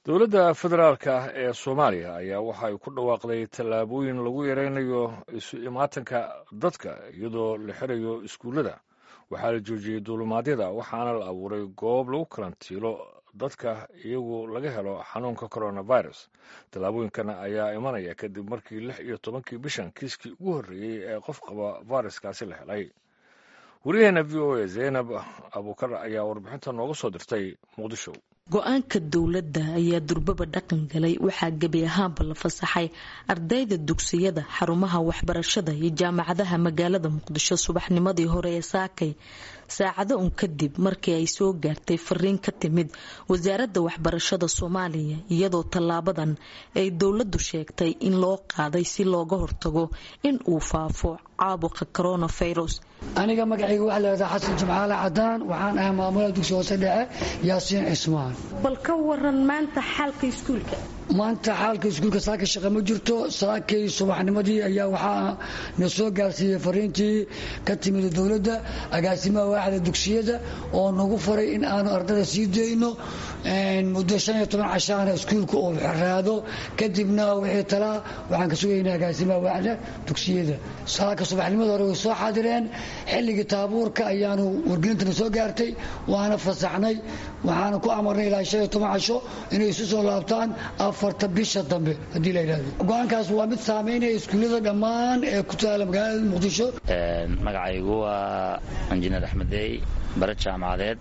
dowladda federaalka ee Soomaaliya ayaa waxa ay ku dhawaaqday tallaabooyin lagu yareynayo isu imaatanka dadka iyadoo la xirayo iskuulada. Waxaa la joojiyey duulimaadyada waxaana la abuuray goob lagu karantiilo dadka iyagoo laga helo xanuunka coronavirus. Tallaabooyinkan ayaa imanaya kadib markii 16 bishan kiiskii ugu horreeyey ee qof qaba fayraskaasi la helay. Wariyaheena VOA Zainab Abuukar ayaa warbixinta nooga soo dirtay Muqdisho. go-aanka dowladda ayaa durbaba dhaqan galay waxaa gebi ahaanba la fasaxay ardayda dugsiyada xarumaha waxbarashada iyo jaamacadaha magaalada Muqdisho subaxnimadii hore ee saakay saacado un kadib markii ay soo gaartay fariin ka timid wasaaradda waxbarashada Soomaaliya iyadoo tallaabadan ay dowladdu sheegtay in loo qaaday si looga hortago in uu faafo caabuqa coronavirus. aniga magacayga waxa la yiraahdaa Xasan Jimcaale Cadaan waxaan ahay maamulaha dugsiga hoose dhexe Yaasiin Ismaan. bal ka waran maanta xaalka iskuulka saaka shaqo ma jirto. saakay subaxnimadii ayaa waxaa na soo gaarsiiyay fariintii ka timid dowladda agaasimaha waaxda dugsiyada oo nagu faray in aanu ardayda sii deyno muddo 15 cashaana iskuulka uu xiraado kadibna wixii talaa waxaan ka sugaynaa agaasimaha waaxda dugsiyada. saaka subaxnimadii hore way soo xaadireen xilligii taabuurka ayaanu wargelinta soo gaartay waana fasaxnay waxaana ku amarnay ilaa 15 casho inay isu soo laabtaan afarta bisha dambe hadii la yiraahdo. go'aankaas waa mid saameynaya iskuulada dhammaan ee ku taala magaalada Muqdisho. magacaygu waa Injineer Axmedey bara jaamacadeed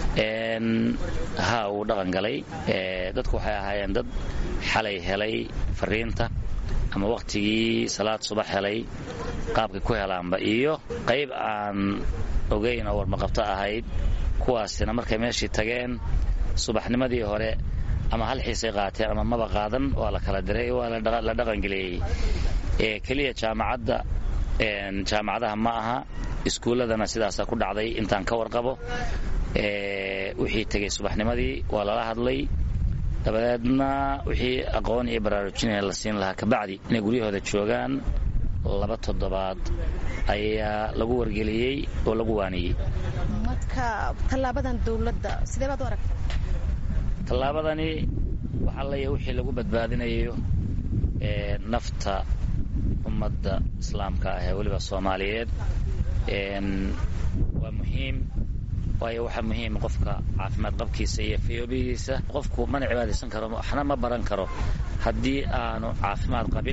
uu dhaqan galay dadku waxay ahaayeen dad xalay helay fariinta ama waqtigii salaad subax helay qaabka ku helaanba iyo qayb aan ogeyn oo warmaqabta ahayd kuwaasina markay meeshii tageen subaxnimadii hore ama hal xiisay qaateen ama maba qaadan waa la kala diray waa la dhaqan galiyay kaliya jaamacadaha ma aha iskuuladana sidaas ku dhacday intaan ka warqabo wixii tagay subaxnimadii waa lala hadlay dabadeedna wixii aqoon iyo baraarujin la siin lahaa ka bacdi inay guryahooda joogaan 2 toddobaad ayaa lagu wargeliyay oo lagu waaniyay. marka tallaabadan dowladda sidee baad u aragtaa? tallaabadani waxa la yahay wixii lagu badbaadinayo nafta ummadda islaamka ah ee waliba Soomaaliyeed waa muhiim waayo waxa muhiim qofka caafimaad qabkiisa iyo fiyoobihiisa qofku ma cibaadeysan karo waxna ma baran karo haddii aanu caafimaad qabin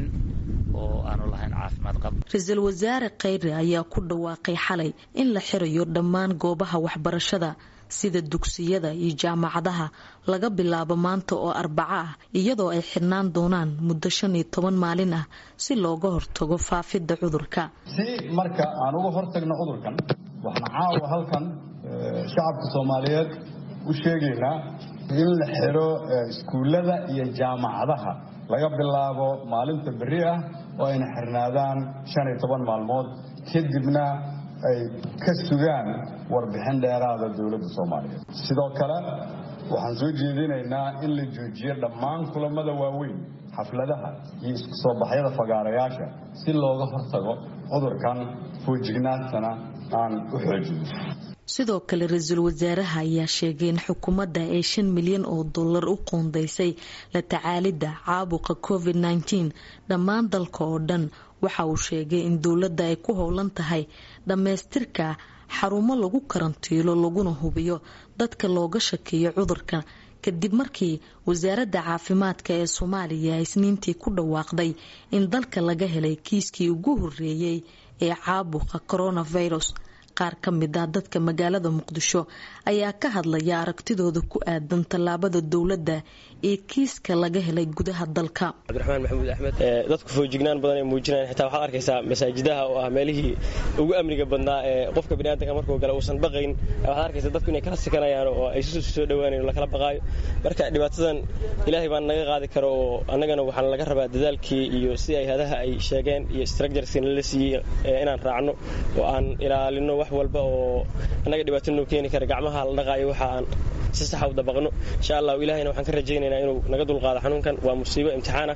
oo aanu lahayn caafimaad qab. Ra'iisul Wasaare Khayre ayaa ku dhawaaqay xalay in la xirayo dhammaan goobaha waxbarashada sida dugsiyada iyo jaamacadaha laga bilaabo maanta oo Arbaco ah iyadoo ay xirnaan doonaan muddo 15 maalin ah si looga hortago faafidda cudurka. si marka aan uga hortagno cudurkan waxaan caawa halkan shacabka Soomaaliyeed u sheegaynaa in la xiro iskuulada iyo jaamacadaha laga bilaabo maalinta berri ah oo ay xirnaadaan 15 maalmood kadibna ay ka sugaan warbixin dheeraada dawladda Soomaaliyeed. sidoo kale waxaan soo jeedinaynaa in la joojiyo dhammaan kulamada waaweyn xafladaha iyo isku soo baxyada fagaarayaasha si looga hortago cudurkan foojignaantana aan u xoojino. sidoo kale ra'iisul wasaaraha ayaa sheegay in xukuumadda ay $5 milyan oo u qoondeysay la tacaalidda caabuqa COVID-19 dhammaan dalka oo dhan. waxa uu sheegay in dowladda ay ku howlan tahay dhamaystirka xarumo lagu karantiilo laguna hubiyo dadka looga shakiyo cudurka kadib markii wasaaradda caafimaadka ee Soomaaliya Isniintii ku dhawaaqday in dalka laga helay kiiskii ugu horreeyay ee caabuqa coronavirus. qaar ka mid ah dadka magaalada Muqdisho ayaa ka hadlaya aragtidooda ku aadan tallaabada dowladda ee kiiska laga helay gudaha dalka. Cabdiraxmaan Maxamuud Axmed dadku foojignaan badan ay muujinayaan xitaa waxaad arkaysaa masaajidaha oo ah meelihii ugu amniga badnaa ee qofka bini'aadamka markuu galo uusan baqayn waxaad arkaysaa dadku inay kala sikanayaan oo ay soo dhawaanayaan la kala baqaayo. marka dhibaatadan Ilaahay baan naga qaadi karo oo annagana waxaan laga rabaa dadaalkii iyo si ay hadaha ay sheegeen iyo structure-sin la siiyay inaan raacno oo aan ilaalino wax walba oo anaga dhibaato noo keeni kara gacmaha la dhaqaayo waxa aan si sax ah u dabaqno insha Allah Ilaahayna waxaan ka rajaynaynaa inuu naga dulqaado xanuunkan waa musiibo imtixaan ah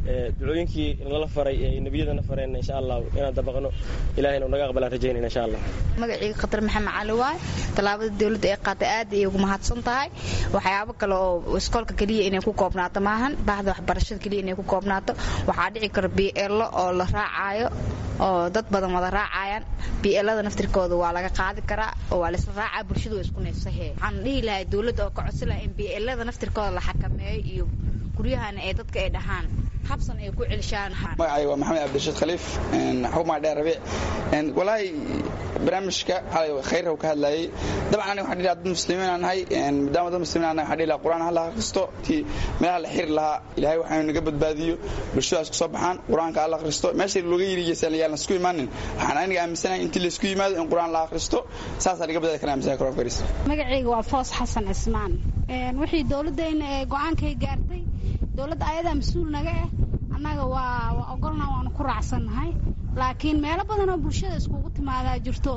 ducooyinkii nala faray ee nabiyadana fareen insha Allah inaan dabaqno ilaahayna uu naga aqbalaan rajaynayna insha Allah magacayga Khatar Maxamed Cali waay talaabada dawladda ee qaatay aad ay ugu mahadsan tahay waxyaabo kale oo iskoolka kaliya inay ku koobnaato maahan baahda waxbarashada kaliya inay ku koobnaato waxaa dhici kara BL oo la raacayo oo dad badan wada raacayaan BL-da naftirkooda waa laga qaadi karaa oo waa la isla raacaa bulshadu way isku neefsahay waxaan dhihi lahaa dawladda oo ka codsan lahaa in BL-da naftirkooda la xakameeyo iyo guryahan ee dadka ay dhahaan habsan ay ku celishaan magacayga waa Maxamed Abdishid Khaliif xukuma dheer rabiic walaahi barnaamijka xalay khayr oo ka hadlayay dabcan waxaan dhiraa dad muslimiin aan nahay maadaama dad muslimiin aan nahay waxaan dhiraa quraan Allah akhristo tii meelaha la xir lahaa ilaahay waxaan naga badbaadiyo bulshadaas ku soo baxaan quraanka Allah akhristo meesha looga yiriyeysaan la isku imaanin waxaan aniga aaminsanahay intii la isku yimaado in quraan la akhristo saas naga badbaadi karaan misaa karo faris magacayga waa Foos Xasan Ismaan wixii dawladdeena go'aankay gaartay dawladda ayada mas'uul naga ah annaga waa ogolnaa waan ku raacsanahay laakiin meelo badan oo bulshada iskugu timaada jirto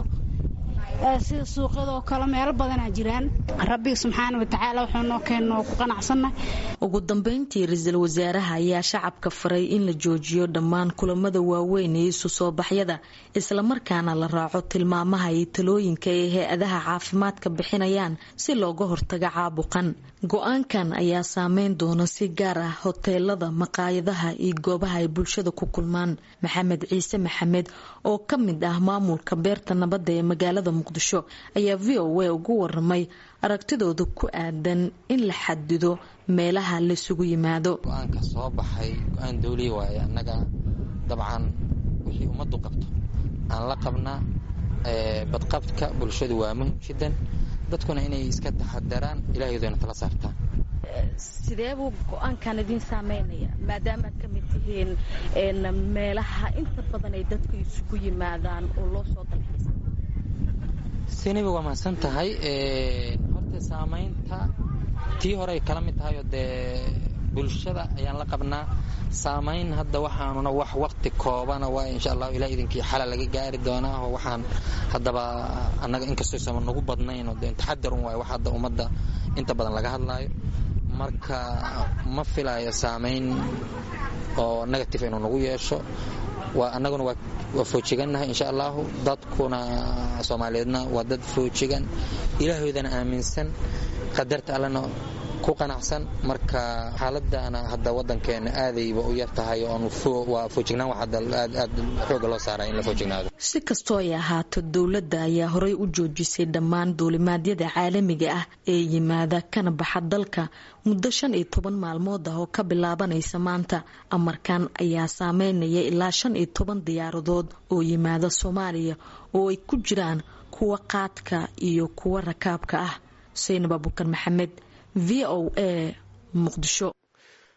sida suuqyada oo kale meelo badan jiraan rabbi subxaanahu wa ta'aala wuxuu noo keenay ku qanacsanay ugu dambeyntii ra'iisul wasaaraha ayaa shacabka faray in la joojiyo dhammaan kulamada waaweyn ee isu soo baxyada isla markaana la raaco tilmaamaha iyo talooyinka ee hay'adaha caafimaadka bixinayaan si looga hortago caabuqan go'aankan ayaa saameyn doona si gaar ah hoteelada maqaayadaha iyo goobaha ay bulshada ku kulmaan maxamed ciise maxamed oo ka mid ah maamulka beerta nabadda ee magaalada Muqdisho ayaa VOA ugu waramay aragtidooda ku aadan in la xadido meelaha la isugu yimaado go'aanka soo baxay go'aan dawliye waay annaga dabcan wixii umadu qabto aan la qabnaa badqabka bulshadu waa muhiim jiddan dadkuna inay iska taxadaraan ilaahaydana tala saartaan sidee buu go'aankan idin saameynaya maadaama aad ka mid tihiin meelaha inta badan ay dadku isugu yimaadaan oo loo soo dalxiisa Sinabi waa mahadsan tahay horta saameynta tii hore ay kala mid tahay oo bulshada ayaan la qabnaa saameyn hadda waxaanuna wax waqti kooban waa insha Allah ilaa idinkii xalal laga gaari doonaa oo waxaan hadaba annaga inkastoo sama nagu badnayn oo taxadarun way wax hadda umada inta badan laga hadlaayo marka ma filayo saameyn oo negative inuu nagu yeesho waa annaguna waa foojigannahay insha Allah dadkuna Soomaaliyeedna waa dad foojigan ilaahoodana aaminsan qadarta Allahna ku qanacsan marka xaaladana hadda wadankeena aadayba u yartahay oo waa foojignaan waxa aad xoog loo saaray in la foojignaado si kastoo ay ahaato dawladda ayaa horay u joojisay dhammaan duulimaadyada caalamiga ah ee yimaada kana baxa dalka muddo 15 maalmood ah oo ka bilaabanaysa maanta amarkan ayaa saameynaya ilaa 15 diyaaradood oo yimaada Soomaaliya oo ay ku jiraan kuwa qaadka iyo kuwa rakaabka ah Saynab Abubakar Maxamed VOA Muqdisho